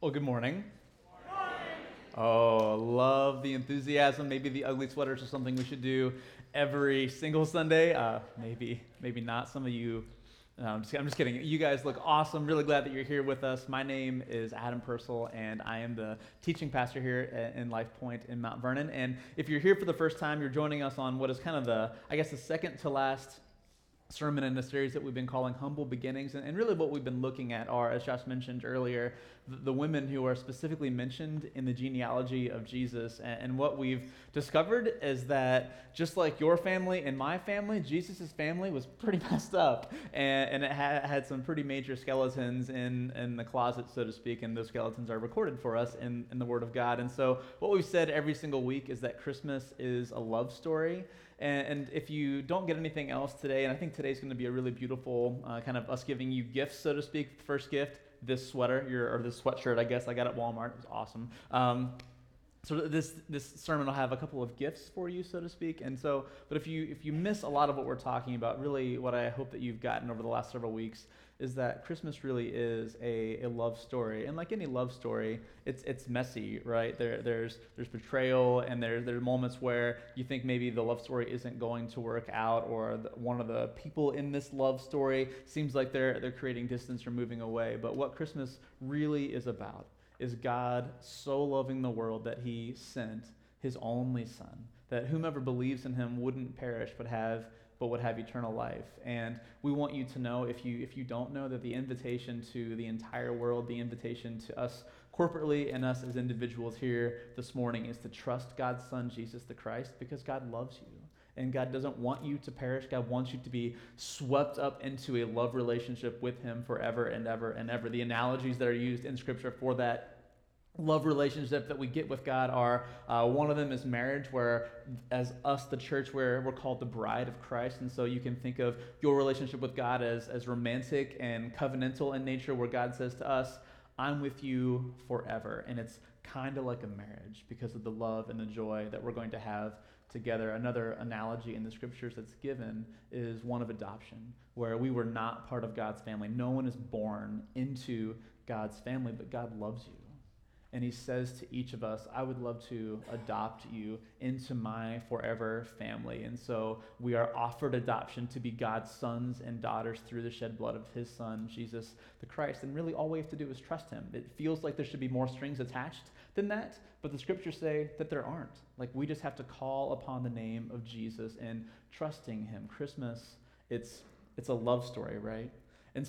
Well, good morning. Oh, love the enthusiasm. Maybe the ugly sweaters are something we should do every single Sunday. Maybe not. Some of you, no, I'm just kidding. You guys look awesome. Really glad that you're here with us. My name is Adam Purcell, and I am the teaching pastor here in Life Point in Mount Vernon. And if you're here for the first time, you're joining us on what is kind of the second to last sermon in the series that we've been calling Humble Beginnings. And really what we've been looking at are, as Josh mentioned earlier, the women who are specifically mentioned in the genealogy of Jesus. And what we've discovered is that just like your family and my family, Jesus' family was pretty messed up. And it had some pretty major skeletons in the closet, so to speak, and those skeletons are recorded for us in the Word of God. And so what we've said every single week is that Christmas is a love story. And if you don't get anything else today, and I think today's going to be a really beautiful kind of us giving you gifts, so to speak. First gift, this sweater, or this sweatshirt, I guess I got at Walmart. It was awesome. So this sermon will have a couple of gifts for you, so to speak. And so, but if you miss a lot of what we're talking about, really what I hope that you've gotten over the last several weeks is that Christmas really is a love story. And like any love story, it's messy, right? There's betrayal, and there are moments where you think maybe the love story isn't going to work out, or one of the people in this love story seems like they're creating distance or moving away. But what Christmas really is about is God so loving the world that he sent his only son, that whomever believes in him wouldn't perish but would have eternal life. And we want you to know, if you don't know, that the invitation to the entire world, the invitation to us corporately and us as individuals here this morning, is to trust God's Son, Jesus the Christ, because God loves you. And God doesn't want you to perish. God wants you to be swept up into a love relationship with him forever and ever and ever. The analogies that are used in Scripture for that love relationship that we get with God are, one of them is marriage, where as us, the church, where we're called the bride of Christ. And so you can think of your relationship with God as romantic and covenantal in nature, where God says to us, I'm with you forever. And it's kind of like a marriage because of the love and the joy that we're going to have together. Another analogy in the scriptures that's given is one of adoption, where we were not part of God's family. No one is born into God's family, but God loves you. And he says to each of us, I would love to adopt you into my forever family. And so we are offered adoption to be God's sons and daughters through the shed blood of his Son, Jesus the Christ. And really all we have to do is trust him. It feels like there should be more strings attached than that, but the scriptures say that there aren't. Like, we just have to call upon the name of Jesus and trusting him. Christmas, it's a love story, right? And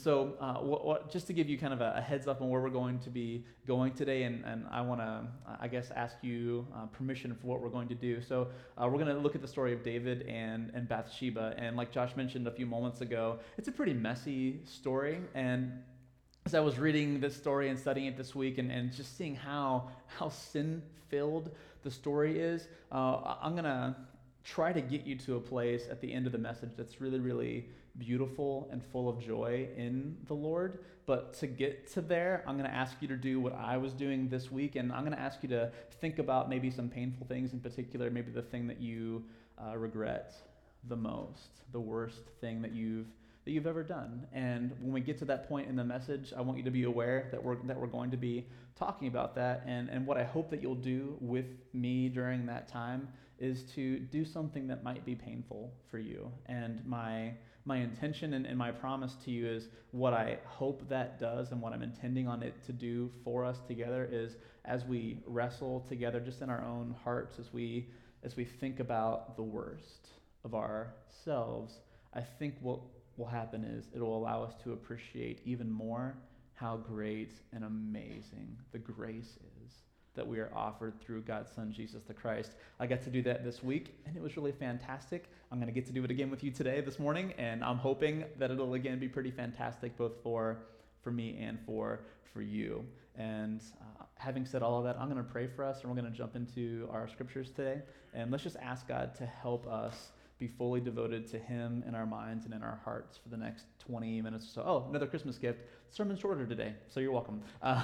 so just to give you kind of a heads up on where we're going to be going today, and I want to, I guess, ask you permission for what we're going to do. So we're going to look at the story of David and Bathsheba. And like Josh mentioned a few moments ago, it's a pretty messy story. And as I was reading this story and studying it this week, and just seeing how sin-filled the story is, I'm going to try to get you to a place at the end of the message that's really, really beautiful and full of joy in the Lord. But to get to there, I'm going to ask you to do what I was doing this week, and I'm going to ask you to think about maybe some painful things in particular, maybe the thing that you regret the most, the worst thing that you've ever done. And when we get to that point in the message, I want you to be aware that we're going to be talking about that. And what I hope that you'll do with me during that time is to do something that might be painful for you. And my intention and my promise to you is what I hope that does, and what I'm intending on it to do for us together is, as we wrestle together just in our own hearts, as we think about the worst of ourselves, I think what will happen is it'll allow us to appreciate even more how great and amazing the grace is that we are offered through God's Son, Jesus the Christ. I got to do that this week, and it was really fantastic. I'm going to get to do it again with you today, this morning, and I'm hoping that it'll again be pretty fantastic, both for me and for you. And having said all of that, I'm going to pray for us, and we're going to jump into our scriptures today. And let's just ask God to help us be fully devoted to him in our minds and in our hearts for the next 20 minutes or so. Oh, another Christmas gift. Sermon's shorter today, so you're welcome.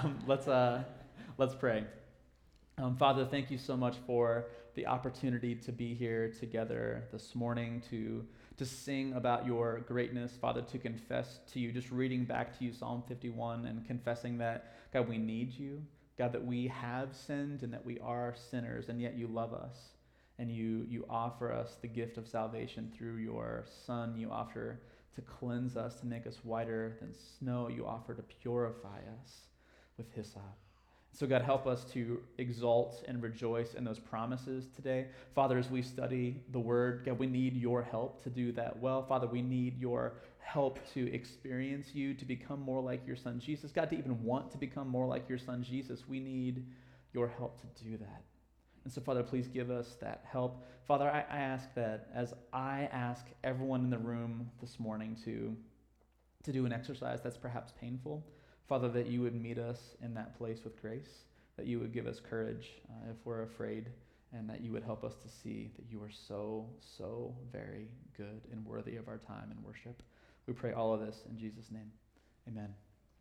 Let's pray. Father, thank you so much for the opportunity to be here together this morning, to sing about your greatness, Father, to confess to you, just reading back to you Psalm 51 and confessing that, God, we need you. God, that we have sinned and that we are sinners, and yet you love us. And you offer us the gift of salvation through your Son. You offer to cleanse us, to make us whiter than snow. You offer to purify us with hyssop. So God, help us to exalt and rejoice in those promises today. Father, as we study the Word, God, we need your help to do that well. Father, we need your help to experience you, to become more like your Son Jesus. God, to even want to become more like your Son Jesus, we need your help to do that. And so, Father, please give us that help. Father, I ask that as I ask everyone in the room this morning to do an exercise that's perhaps painful, Father, that you would meet us in that place with grace, that you would give us courage if we're afraid, and that you would help us to see that you are so, so very good and worthy of our time and worship. We pray all of this in Jesus' name. Amen.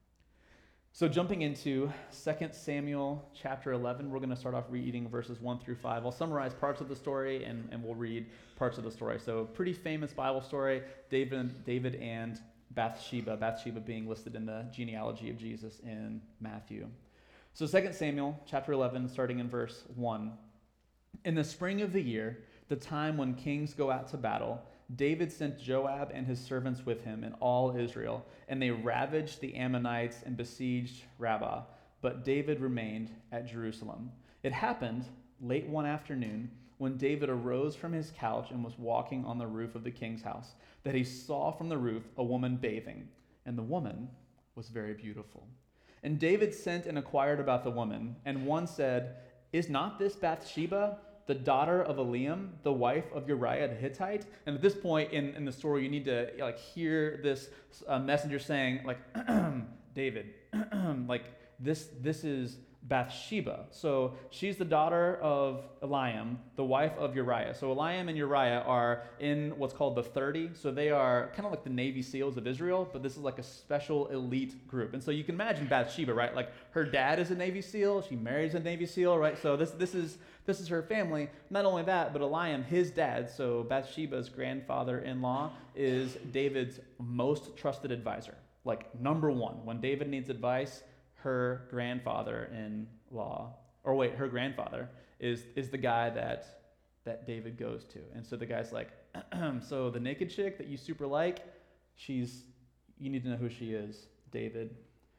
So jumping into 2 Samuel chapter 11, we're going to start off reading verses 1 through 5. I'll summarize parts of the story, and we'll read parts of the story. So pretty famous Bible story, David and Bathsheba being listed in the genealogy of Jesus in Matthew. So 2 Samuel chapter 11, starting in verse 1. In the spring of the year, the time when kings go out to battle, David sent Joab and his servants with him and all Israel, and they ravaged the Ammonites and besieged Rabbah. But David remained at Jerusalem. It happened late one afternoon, when David arose from his couch and was walking on the roof of the king's house, that he saw from the roof a woman bathing, and the woman was very beautiful. And David sent and inquired about the woman, and one said, "Is not this Bathsheba, the daughter of Eliam, the wife of Uriah the Hittite?" And at this point in the story, you need to hear this messenger saying, David, this is Bathsheba. So she's the daughter of Eliam, the wife of Uriah. So Eliam and Uriah are in what's called the 30. So they are kind of like the Navy SEALs of Israel, but this is like a special elite group. And so you can imagine Bathsheba, right? Like her dad is a Navy SEAL. She marries a Navy SEAL, right? So this is her family. Not only that, but Eliam, his dad, so Bathsheba's grandfather-in-law, is David's most trusted advisor. Like number one, when David needs advice, her grandfather is the guy that David goes to. And so the guy's like, so the naked chick that you super like, you need to know who she is, David.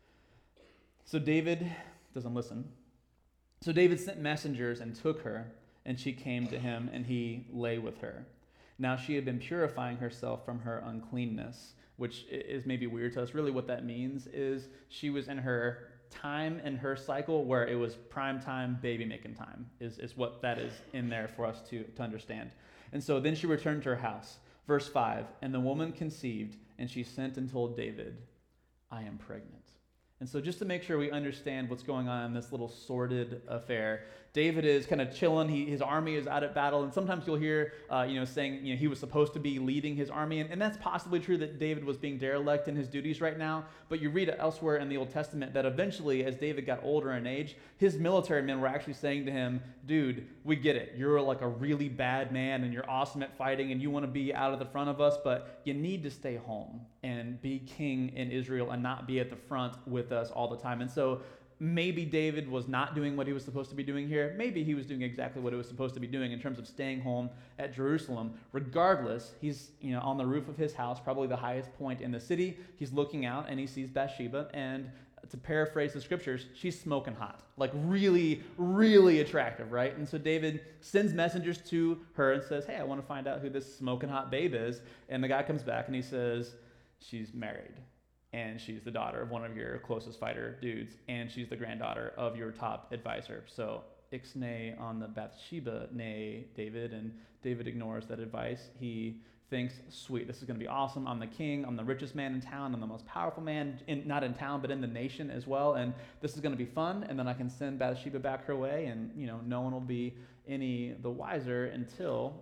So David doesn't listen. So David sent messengers and took her, and she came to him, and he lay with her. Now she had been purifying herself from her uncleanness, which is maybe weird to us. Really what that means is she was in her time in her cycle where it was prime time baby making time is what that is in there for us to understand. And so then she returned to her house. Verse 5, and the woman conceived, and she sent and told David, "I am pregnant." And so just to make sure we understand what's going on in this little sordid affair, David is kind of chilling. His army is out at battle, and sometimes you'll hear, saying, he was supposed to be leading his army, and that's possibly true that David was being derelict in his duties right now. But you read elsewhere in the Old Testament that eventually, as David got older in age, his military men were actually saying to him, "Dude, we get it. You're like a really bad man, and you're awesome at fighting, and you want to be out of the front of us, but you need to stay home and be king in Israel and not be at the front with us all the time." And so maybe David was not doing what he was supposed to be doing here. Maybe he was doing exactly what he was supposed to be doing in terms of staying home at Jerusalem. Regardless, he's on the roof of his house, probably the highest point in the city. He's looking out and he sees Bathsheba, and to paraphrase the scriptures, she's smoking hot, like really, really attractive, right? And so David sends messengers to her and says, "Hey, I want to find out who this smoking hot babe is." And the guy comes back and he says, "She's married. And she's the daughter of one of your closest fighter dudes, and she's the granddaughter of your top advisor." So ixnay on the Bathsheba nay, David, and David ignores that advice. He thinks, sweet, this is going to be awesome. I'm the king. I'm the richest man in town. I'm the most powerful man, not in town, but in the nation as well. And this is going to be fun. And then I can send Bathsheba back her way, and no one will be any the wiser until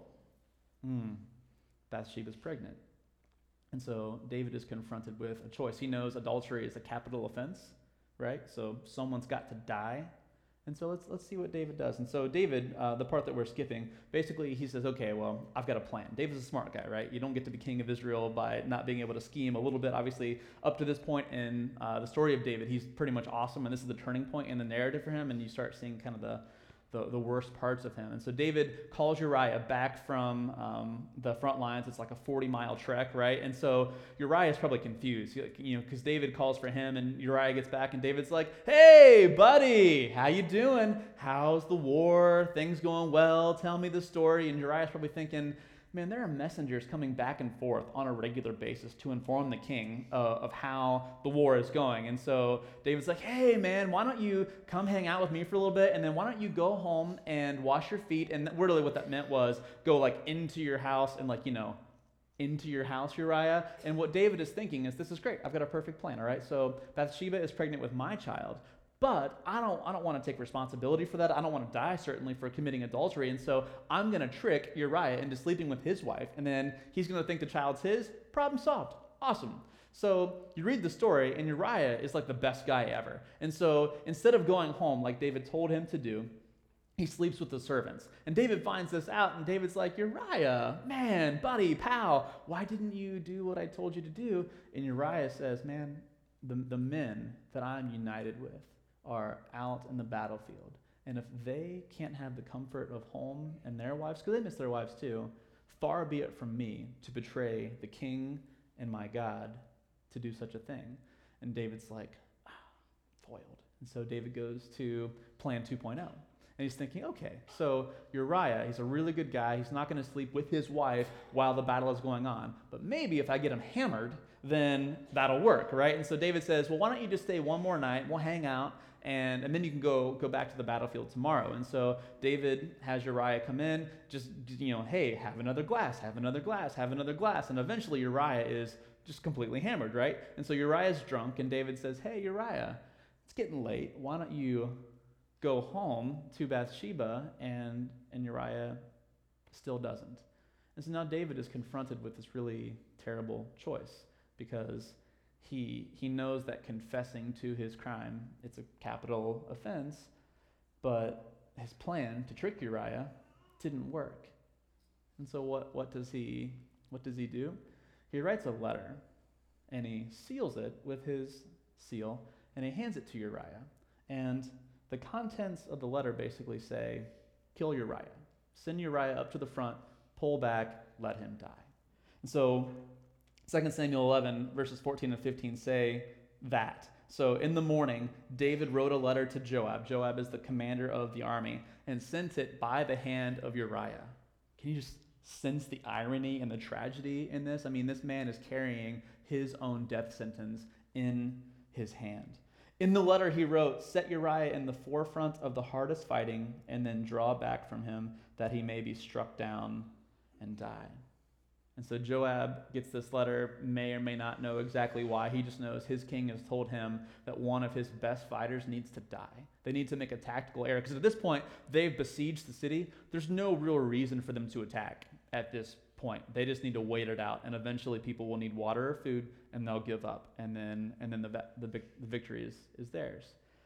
Bathsheba's pregnant. And so David is confronted with a choice. He knows adultery is a capital offense, right? So someone's got to die. And so let's see what David does. And so David, the part that we're skipping, basically he says, okay, well, I've got a plan. David's a smart guy, right? You don't get to be king of Israel by not being able to scheme a little bit. Obviously, up to this point in the story of David, he's pretty much awesome, and this is the turning point in the narrative for him, and you start seeing kind of the worst parts of him. And so David calls Uriah back from the front lines. It's like a 40-mile trek, right? And so Uriah is probably confused, because David calls for him, and Uriah gets back, and David's like, "Hey, buddy, how you doing? How's the war? Things going well? Tell me the story." And Uriah's probably thinking, man, there are messengers coming back and forth on a regular basis to inform the king of how the war is going. And so David's like, "Hey, man, why don't you come hang out with me for a little bit, and then why don't you go home and wash your feet?" And really what that meant was go like into your house and into your house, Uriah. And what David is thinking is, this is great. I've got a perfect plan, all right? So Bathsheba is pregnant with my child, but I don't want to take responsibility for that. I don't want to die, certainly, for committing adultery. And so I'm going to trick Uriah into sleeping with his wife, and then he's going to think the child's his. Problem solved. Awesome. So you read the story, and Uriah is like the best guy ever. And so instead of going home like David told him to do, he sleeps with the servants. And David finds this out, and David's like, "Uriah, man, buddy, pal, why didn't you do what I told you to do?" And Uriah says, "Man, the men that I'm united with are out in the battlefield. And if they can't have the comfort of home and their wives, because they miss their wives too, far be it from me to betray the king and my God to do such a thing." And David's like, foiled. And so David goes to plan 2.0. And he's thinking, okay, so Uriah, he's a really good guy. He's not going to sleep with his wife while the battle is going on. But maybe if I get him hammered, then that'll work, right? And so David says, well, why don't you just stay one more night? We'll hang out, and then you can go back to the battlefield tomorrow. And so David has Uriah come in, just, hey, have another glass, have another glass, have another glass. And eventually Uriah is just completely hammered, right? And so Uriah's drunk, and David says, "Hey, Uriah, it's getting late. Why don't you go home to Bathsheba?" And Uriah still doesn't. And so now David is confronted with this really terrible choice, because he knows that confessing to his crime, it's a capital offense, but his plan to trick Uriah didn't work. And so what does he do? He writes a letter, and he seals it with his seal, and he hands it to Uriah. And the contents of the letter basically say, kill Uriah. Send Uriah up to the front, pull back, let him die. And so 2 Samuel 11, verses 14 and 15 say that. So in the morning, David wrote a letter to Joab. Joab is the commander of the army, and sent it by the hand of Uriah. Can you just sense the irony and the tragedy in this? I mean, this man is carrying his own death sentence in his hand. In the letter he wrote, "Set Uriah in the forefront of the hardest fighting, and then draw back from him, that he may be struck down and die." And so Joab gets this letter, may or may not know exactly why. He just knows his king has told him that one of his best fighters needs to die. They need to make a tactical error, because at this point, they've besieged the city. There's no real reason for them to attack at this point. They just need to wait it out, and eventually people will need water or food, and they'll give up, and then the victory is theirs.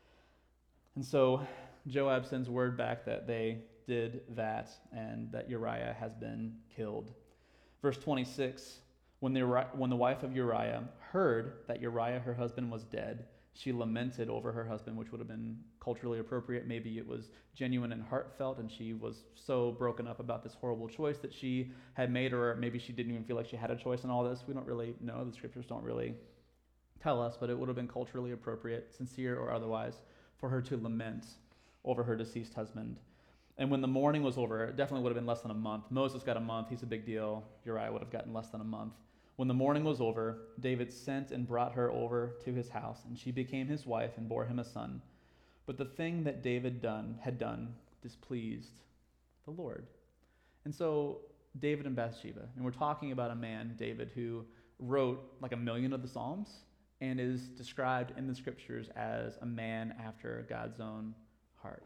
And so Joab sends word back that they did that, and that Uriah has been killed. Verse 26, when the wife of Uriah heard that Uriah, her husband, was dead, she lamented over her husband, which would have been culturally appropriate. Maybe it was genuine and heartfelt, and she was so broken up about this horrible choice that she had made, or maybe she didn't even feel like she had a choice in all this. We don't really know. The scriptures don't really tell us, but it would have been culturally appropriate, sincere or otherwise, for her to lament over her deceased husband. And when the mourning was over, it definitely would have been less than a month. Moses got a month. He's a big deal. Uriah would have gotten less than a month. When the mourning was over, David sent and brought her over to his house, and she became his wife and bore him a son. But the thing that David had done displeased the Lord. And so David and Bathsheba, and we're talking about a man, David, who wrote like 1 million of the Psalms and is described in the scriptures as a man after God's own heart.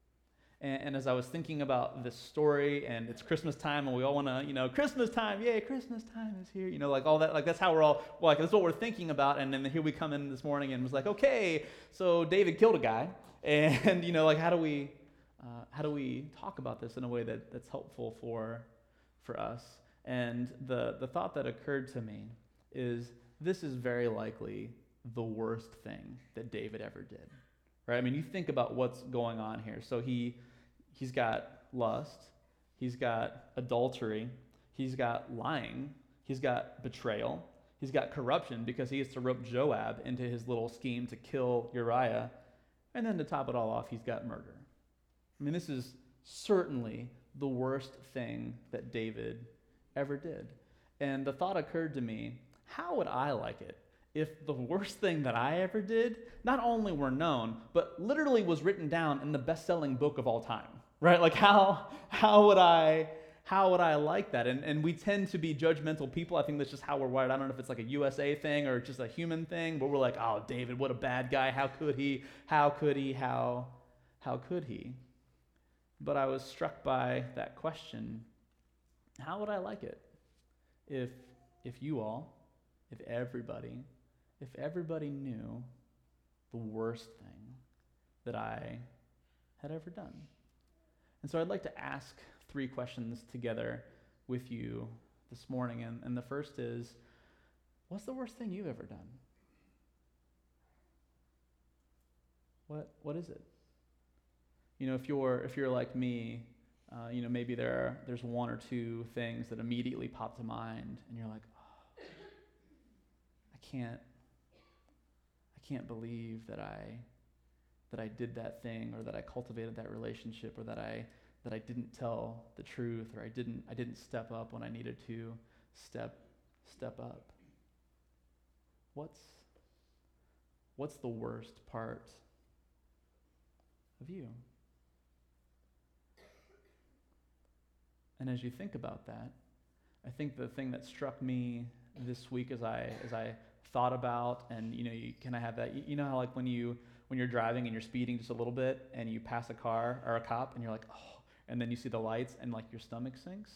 And as I was thinking about this story, and it's Christmas time, and we all want to, Christmas time, yay, Christmas time is here, like all that, like that's how we're all, that's what we're thinking about. And then here we come in this morning and was like, okay, so David killed a guy, And like how do we talk about this in a way that's helpful for us? And the thought that occurred to me is this is very likely the worst thing that David ever did. Right? I mean, you think about what's going on here. So he's got lust, he's got adultery, he's got lying, he's got betrayal, he's got corruption because he has to rope Joab into his little scheme to kill Uriah. And then to top it all off, he's got murder. I mean, this is certainly the worst thing that David ever did. And the thought occurred to me, how would I like it if the worst thing that I ever did not only were known, but literally was written down in the best-selling book of all time, right? Like how would I like that? And we tend to be judgmental people. I think that's just how we're wired. I don't know if it's like a USA thing or just a human thing, but we're like, oh, David, what a bad guy. How could he? How could he? How could he? But I was struck by that question. How would I like it if you all, if everybody knew the worst thing that I had ever done? And so I'd like to ask 3 questions together with you this morning. And the first is, what's the worst thing you've ever done? What is it? If you're like me, maybe there's 1 or 2 things that immediately pop to mind, and you're like, oh, I can't believe that I did that thing, or that I cultivated that relationship, or that I didn't tell the truth, or I didn't step up when I needed to step up. What's the worst part of you? And as you think about that, I think the thing that struck me this week as I thought about, and you kind of have that, how like when you're driving and you're speeding just a little bit and you pass a car or a cop and you're like, oh, and then you see the lights and like your stomach sinks.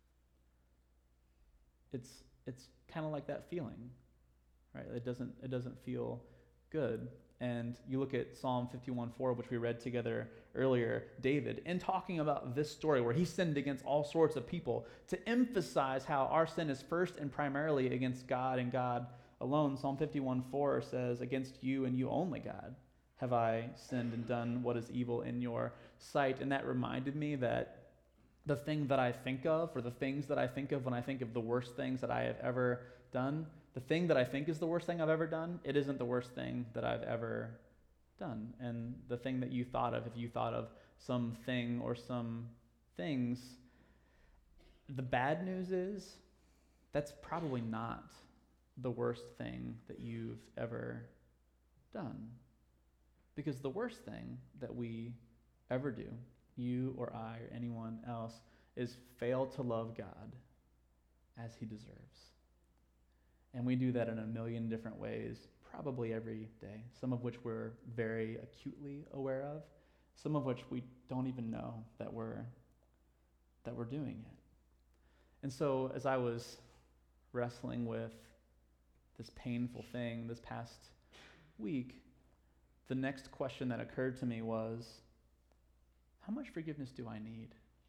It's kind of like that feeling, right? It doesn't feel good. And you look at Psalm 51:4, which we read together earlier, David, in talking about this story where he sinned against all sorts of people, to emphasize how our sin is first and primarily against God and God alone. Psalm 51:4 says, against you and you only, God, have I sinned and done what is evil in your sight. And that reminded me that the thing that I think of, or the things that I think of when I think of the worst things that I have ever done, the thing that I think is the worst thing I've ever done, it isn't the worst thing that I've ever done. And the thing that you thought of, if you thought of something or some things, the bad news is that's probably not the worst thing that you've ever done. Because the worst thing that we ever do, you or I or anyone else, is fail to love God as he deserves. And we do that in a million different ways, probably every day, some of which we're very acutely aware of, some of which we don't even know that we're doing it. And so as I was wrestling with this painful thing this past week, the next question that occurred to me was, how much forgiveness do I need?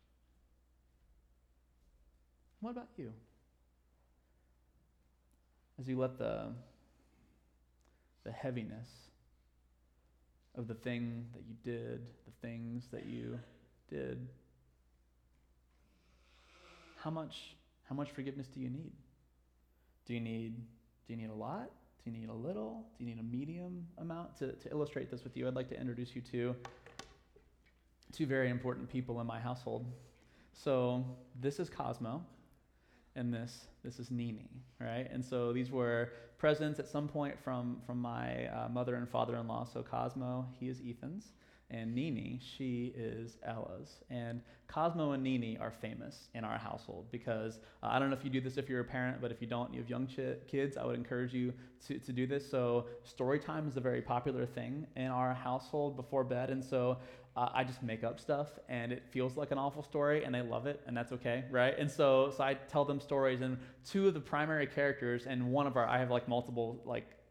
What about you? As you let the heaviness of the thing that you did, the things that you did, how much forgiveness do you need? Do you need a lot? Do you need a little? Do you need a medium amount? To illustrate this with you, I'd like to introduce you to 2 very important people in my household. So this is Cosmo, and this is Nini, right? And so these were presents at some point from my mother and father-in-law. So Cosmo, he is Ethan's, and Nini, she is Ella's. And Cosmo and Nini are famous in our household because I don't know if you do this if you're a parent, but if you don't, you have young kids, I would encourage you to do this. So story time is a very popular thing in our household before bed, and so I just make up stuff, and it feels like an awful story, and they love it, and that's okay, right? And so I tell them stories, and 2 of the primary characters, and I have like multiple like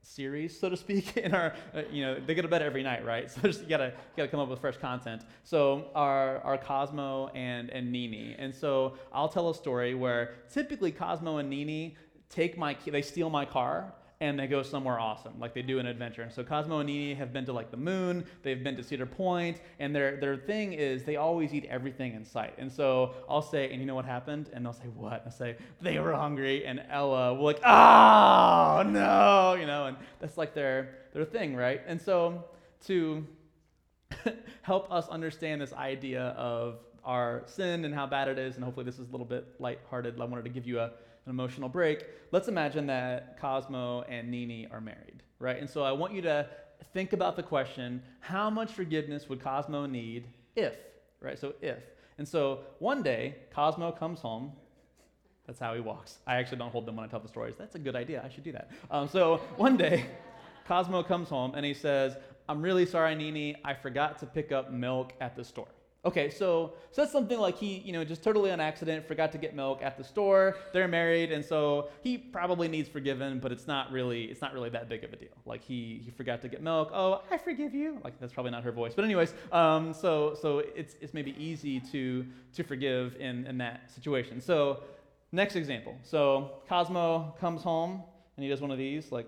series, so to speak, in our, they go to bed every night, right? So just, you gotta come up with fresh content. So our Cosmo and Nini. And so I'll tell a story where typically Cosmo and Nini they steal my car, and they go somewhere awesome, like they do an adventure. And so Cosmo and Nini have been to like the moon, they've been to Cedar Point, and their thing is they always eat everything in sight. And so I'll say, and you know what happened? And they'll say, what? I say, they were hungry, and Ella will like, oh no, and that's like their thing, right? And so to help us understand this idea of our sin and how bad it is, and hopefully this is a little bit lighthearted, I wanted to give you an emotional break. Let's imagine that Cosmo and Nini are married, right? And so I want you to think about the question, how much forgiveness would Cosmo need if, right? So if. And so one day, Cosmo comes home. That's how he walks. I actually don't hold them when I tell the stories. That's a good idea. I should do that. So one day, Cosmo comes home and he says, I'm really sorry, Nini. I forgot to pick up milk at the store. Okay, so that's something like he, just totally on accident, forgot to get milk at the store. They're married, and so he probably needs forgiven, but it's not really that big of a deal. Like he forgot to get milk. Oh, I forgive you. Like that's probably not her voice, but anyways, so it's maybe easy to forgive in that situation. So next example. So Cosmo comes home and he does one of these, like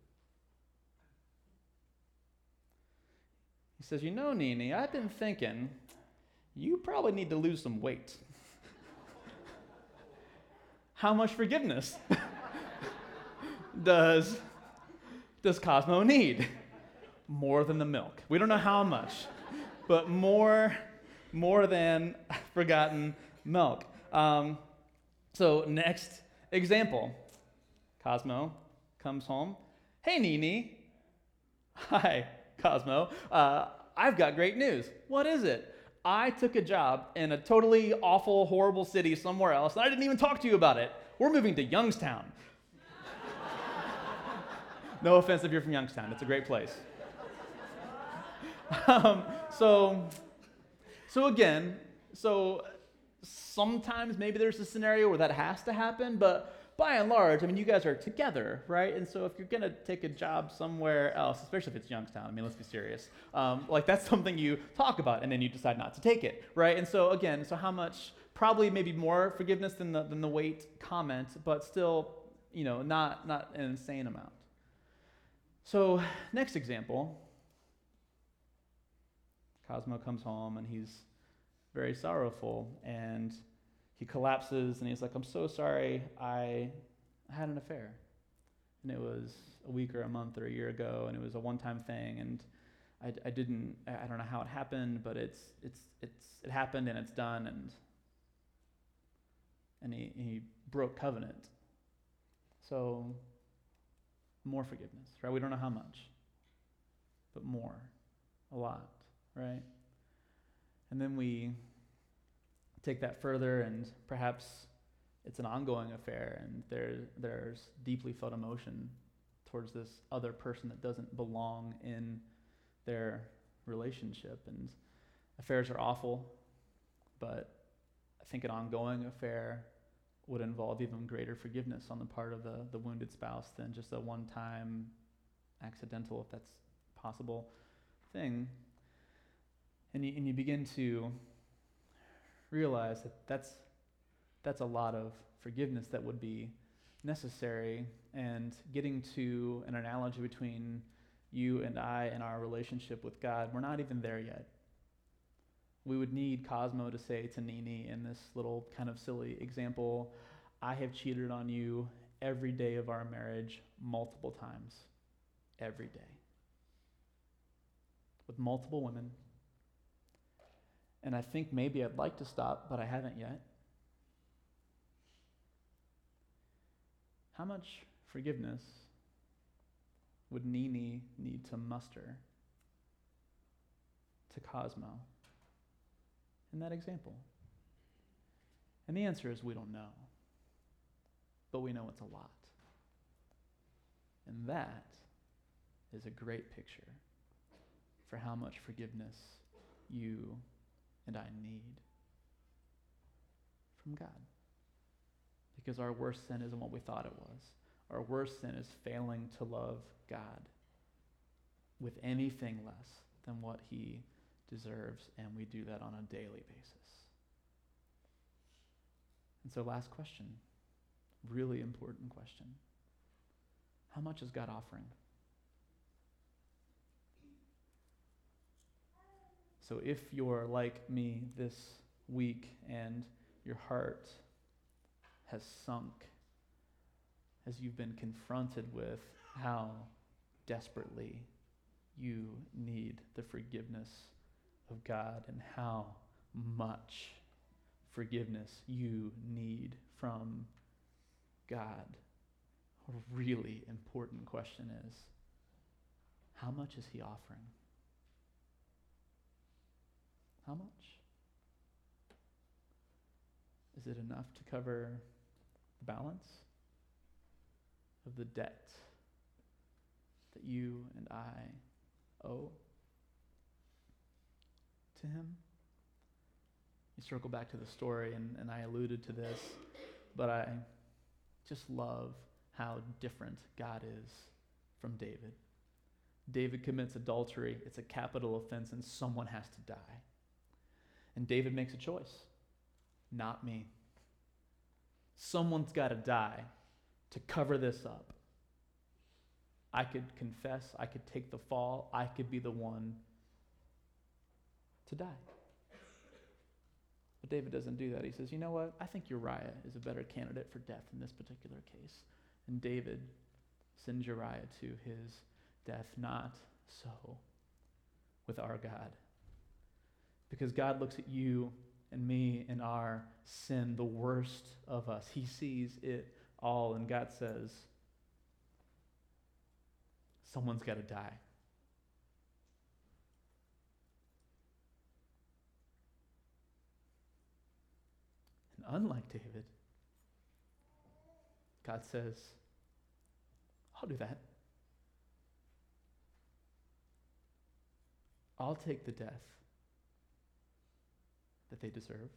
he says, Nini, I've been thinking. You probably need to lose some weight. How much forgiveness does Cosmo need? More than the milk. We don't know how much, but more than forgotten milk. So next example. Cosmo comes home. Hey, Nini. Hi, Cosmo. I've got great news. What is it? I took a job in a totally awful, horrible city somewhere else, and I didn't even talk to you about it. We're moving to Youngstown. No offense if you're from Youngstown. It's a great place. So sometimes maybe there's a scenario where that has to happen, but by and large, you guys are together, right? And so if you're going to take a job somewhere else, especially if it's Youngstown, let's be serious, that's something you talk about, and then you decide not to take it, right? And so again, how much? Probably maybe more forgiveness than the weight comment, but still, not an insane amount. So next example, Cosmo comes home, and he's very sorrowful, and he collapses, and he's like, I'm so sorry, I had an affair. And it was a week or a month or a year ago, and it was a one-time thing, and I don't know how it happened, but it happened, and it's done, and he broke covenant. So more forgiveness, right? We don't know how much, but more, a lot, right? And then we take that further, and perhaps it's an ongoing affair, and there's deeply felt emotion towards this other person that doesn't belong in their relationship. And affairs are awful, but I think an ongoing affair would involve even greater forgiveness on the part of the wounded spouse than just a one-time accidental, if that's possible, thing. And you begin to realize that that's a lot of forgiveness that would be necessary, and getting to an analogy between you and I and our relationship with God, we're not even there yet. We would need Cosmo to say to Nini in this little kind of silly example, I have cheated on you every day of our marriage multiple times, every day, with multiple women. And I think maybe I'd like to stop, but I haven't yet. How much forgiveness would Nini need to muster to Cosmo in that example? And the answer is we don't know. But we know it's a lot. And that is a great picture for how much forgiveness you and I need from God. Because our worst sin isn't what we thought it was. Our worst sin is failing to love God with anything less than what he deserves, and we do that on a daily basis. And so last question, really important question. How much is God offering? So if you're like me this week and your heart has sunk as you've been confronted with how desperately you need the forgiveness of God and how much forgiveness you need from God, a really important question is, how much is he offering? How much? Is it enough to cover the balance of the debt that you and I owe to him? You circle back to the story, and I alluded to this, but I just love how different God is from David. David commits adultery. It's a capital offense, and someone has to die. And David makes a choice. Not me. Someone's got to die to cover this up. I could confess. I could take the fall. I could be the one to die. But David doesn't do that. He says, you know what? I think Uriah is a better candidate for death in this particular case. And David sends Uriah to his death. Not so with our God. Because God looks at you and me and our sin, the worst of us. He sees it all, and God says, someone's got to die. And unlike David, God says, I'll do that. I'll take the death that they deserve.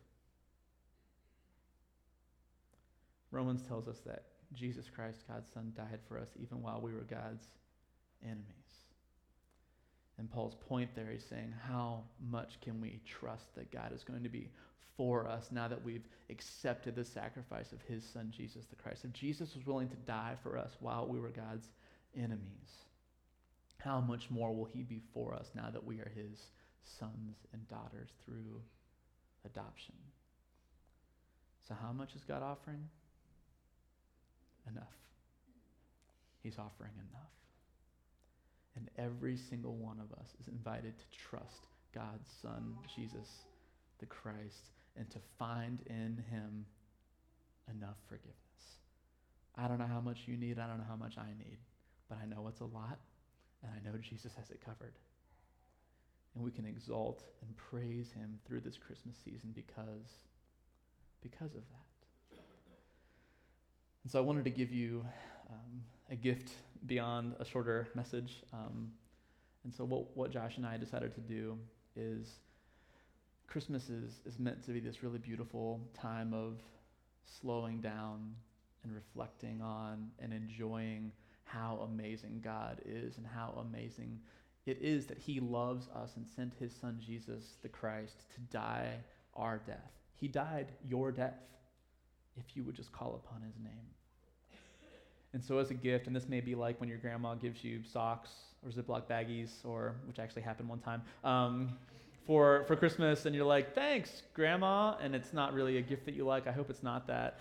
Romans tells us that Jesus Christ, God's Son, died for us even while we were God's enemies. And Paul's point there, he's saying, how much can we trust that God is going to be for us now that we've accepted the sacrifice of his Son, Jesus the Christ? If Jesus was willing to die for us while we were God's enemies, how much more will he be for us now that we are his sons and daughters through adoption? So how much is God offering? Enough. He's offering enough. And every single one of us is invited to trust God's Son, Jesus the Christ, and to find in him enough forgiveness. I don't know how much you need. I don't know how much I need. But I know it's a lot, and I know Jesus has it covered. And we can exalt and praise him through this Christmas season because of that. And so I wanted to give you a gift beyond a shorter message. And so what Josh and I decided to do is Christmas is meant to be this really beautiful time of slowing down and reflecting on and enjoying how amazing God is and how amazing it is that he loves us and sent his Son, Jesus the Christ, to die our death. He died your death if you would just call upon his name. And so as a gift, and this may be like when your grandma gives you socks or Ziploc baggies, or which actually happened one time, for Christmas, and you're like, thanks, Grandma, and it's not really a gift that you like. I hope it's not that.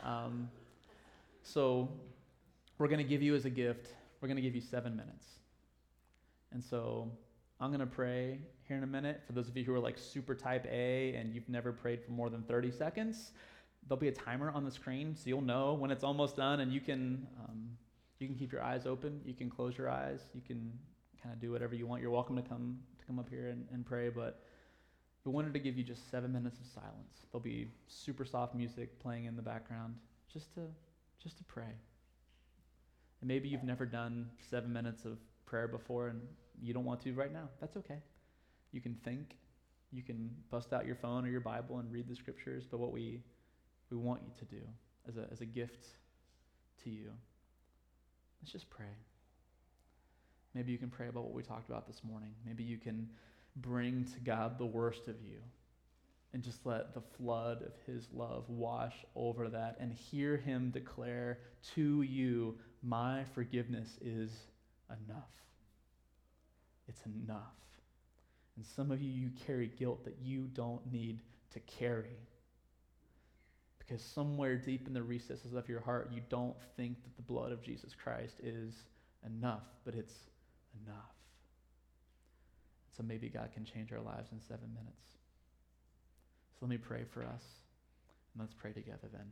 So we're going to give you as a gift, we're going to give you 7 minutes. And so I'm going to pray here in a minute. For those of you who are like super type A and you've never prayed for more than 30 seconds, there'll be a timer on the screen, so you'll know when it's almost done, and you can keep your eyes open. You can close your eyes. You can kind of do whatever you want. You're welcome to come up here and pray, but we wanted to give you just 7 minutes of silence. There'll be super soft music playing in the background, just to pray. And maybe you've never done 7 minutes of prayer before and you don't want to right now. That's okay. You can think. You can bust out your phone or your Bible and read the scriptures, but what we want you to do as a gift to you Let's just pray. Maybe you can pray about what we talked about this morning. Maybe you can bring to God the worst of you and just let the flood of his love wash over that and hear him declare to you, my forgiveness is enough. It's enough. And some of you, you carry guilt that you don't need to carry. Because somewhere deep in the recesses of your heart, you don't think that the blood of Jesus Christ is enough, but it's enough. So maybe God can change our lives in 7 minutes. So let me pray for us, and let's pray together then.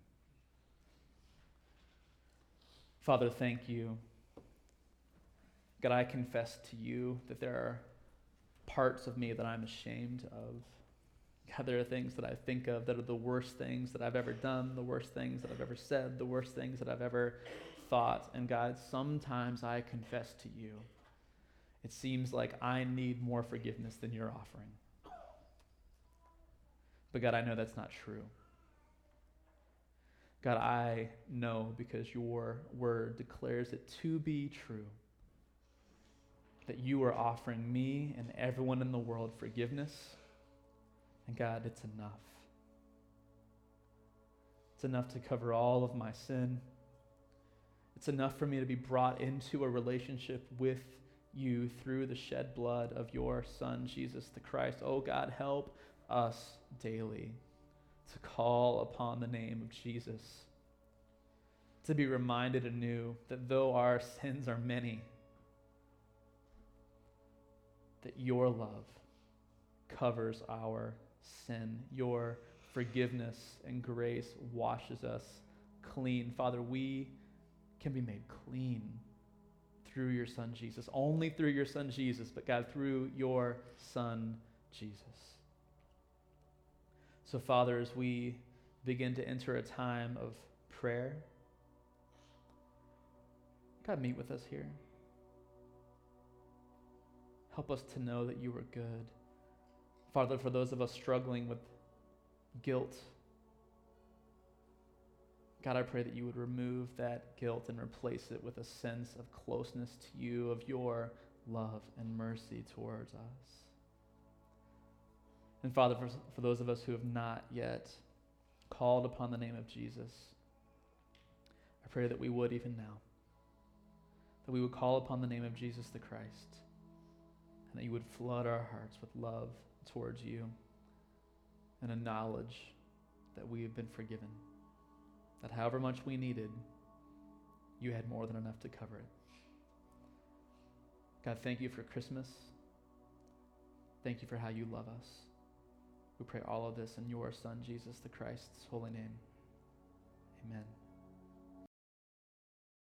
Father, thank you. God, I confess to you that there are parts of me that I'm ashamed of. God, there are things that I think of that are the worst things that I've ever done, the worst things that I've ever said, the worst things that I've ever thought. And God, sometimes I confess to you, it seems like I need more forgiveness than you're offering. But God, I know that's not true. God, I know because your word declares it to be true, that you are offering me and everyone in the world forgiveness. And God, it's enough. It's enough to cover all of my sin. It's enough for me to be brought into a relationship with you through the shed blood of your Son, Jesus the Christ. Oh God, help us daily to call upon the name of Jesus, to be reminded anew that though our sins are many, that your love covers our sin. Your forgiveness and grace washes us clean. Father, we can be made clean through your Son, Jesus. Only through your Son, Jesus, but God, through your Son, Jesus. So, Father, as we begin to enter a time of prayer, God, meet with us here. Help us to know that you are good. Father, for those of us struggling with guilt, God, I pray that you would remove that guilt and replace it with a sense of closeness to you, of your love and mercy towards us. And Father, for those of us who have not yet called upon the name of Jesus, I pray that we would even now, that we would call upon the name of Jesus the Christ, and that you would flood our hearts with love towards you and a knowledge that we have been forgiven, that however much we needed, you had more than enough to cover it. God, thank you for Christmas. Thank you for how you love us. We pray all of this in your Son, Jesus the Christ's holy name. Amen.